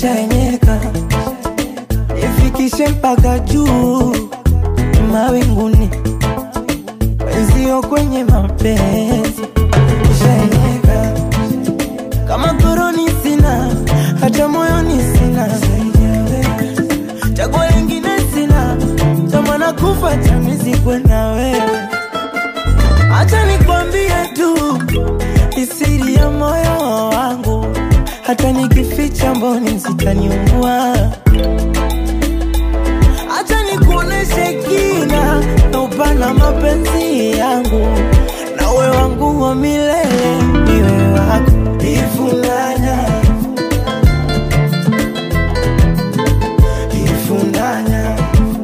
nishaenyeka, ifikishe mpaka juu mawinguni, wenzio kwenye mapenzi nishaenyeka. Kama koroni sina, hata moyoni sina, chaguo lingine sina, kama nakufa chanizikwe na wewe. Acha nikwambie tu siri ya moyo wangu, hata nikificha mboni zitaniua. Acha nikuoneshe kina na upana mapenzi yangu, na wewe wangu wa milele niwe wako. Ifunanya, ifunanya,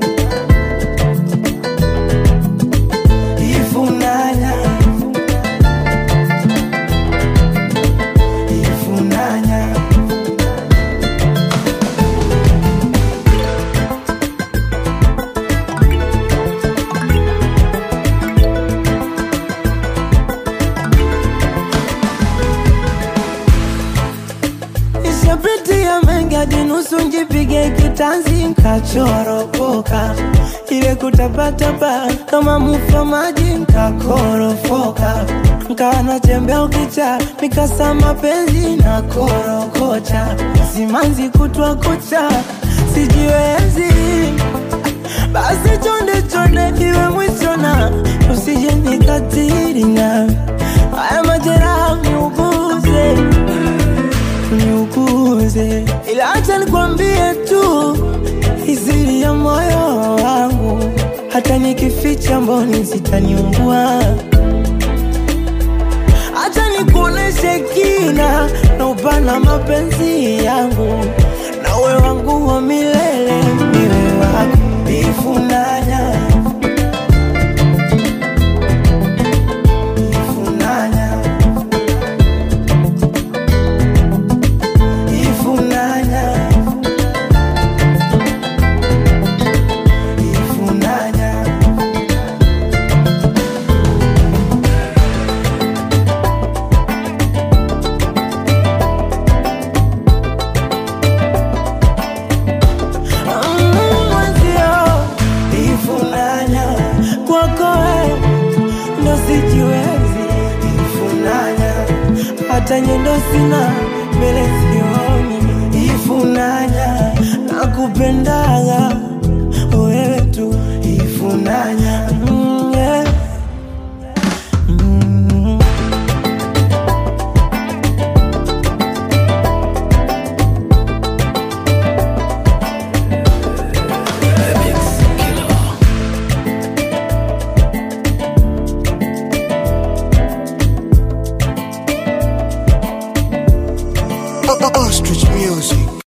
ifunanya, ifunanya. Nishapitia mengi hadi nusu njipige kitanzi nkachoropoka, ile kutapatapa kama mufa maji nkakorofoka, nkawa natembea ukicha mikasa mapenzi na korokocha, simanzi kutwa kucha sijiwezi. Basi chonde chonde iwe mwisho na usije nikatiri, na haya majeraha niuguze, niuguze. Ila acha nikwambie tu siri ya moyo wangu, hata nikificha mboni zitaniumbua. Acha nikuoneshe kina na upana mapenzi yangu, na wewe wangu wa milele niwe wako. Ifunanya, ifunanya, ifunanya, ifunanya. Hata nyendo sina mbele sioni. Ifunanya, nakupendaga wewe tu. Ifunanya.